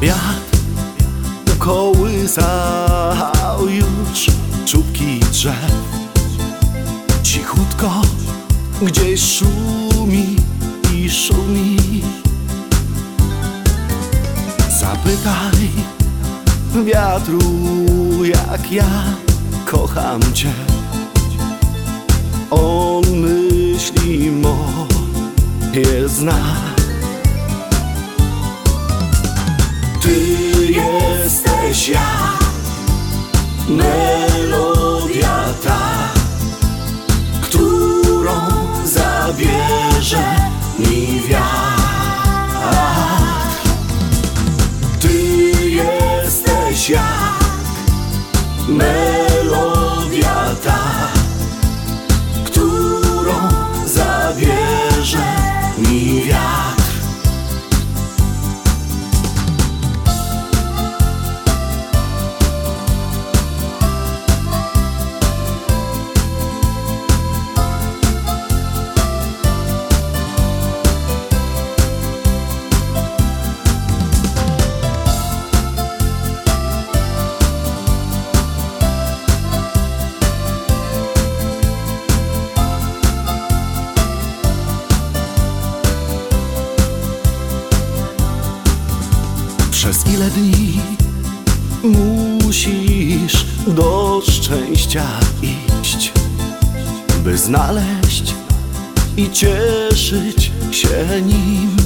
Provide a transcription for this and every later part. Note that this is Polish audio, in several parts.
wiatr ukołysał już czubki drzew. Cichutko gdzieś szumi i szumi. Zapytaj wiatru, jak ja kocham cię. On myśli moje zna. Ty jesteś jak melodia ta, którą zabierze mi wiatr. Ty jesteś jak melodia ta, którą zabierze mi wiatr. Przez ile dni musisz do szczęścia iść, by znaleźć i cieszyć się nim?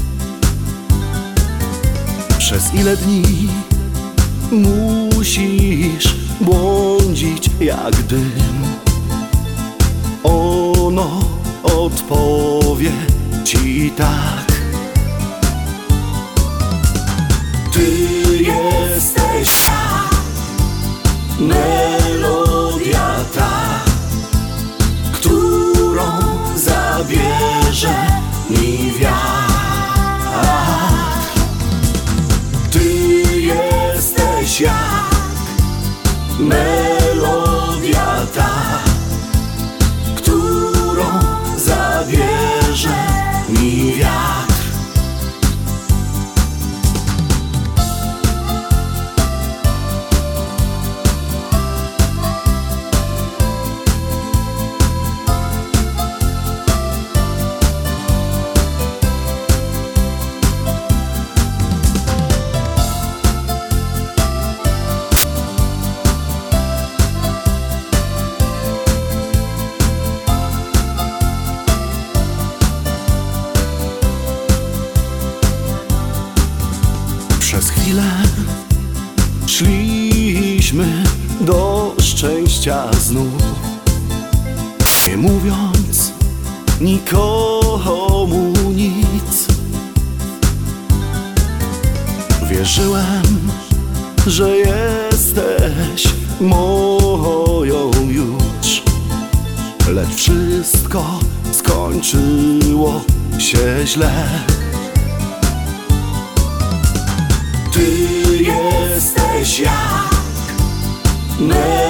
Przez ile dni musisz błądzić jak dym? Ono odpowie ci tak. Ty jesteś jak melodia ta, którą zabierze mi wiatr. Ty jesteś jak melodia ta, którą zabierze mi wiatr. Przez chwilę szliśmy do szczęścia znów, nie mówiąc nikomu nic. Wierzyłem, że jesteś moją już, lecz wszystko skończyło się źle. Ty jesteś jak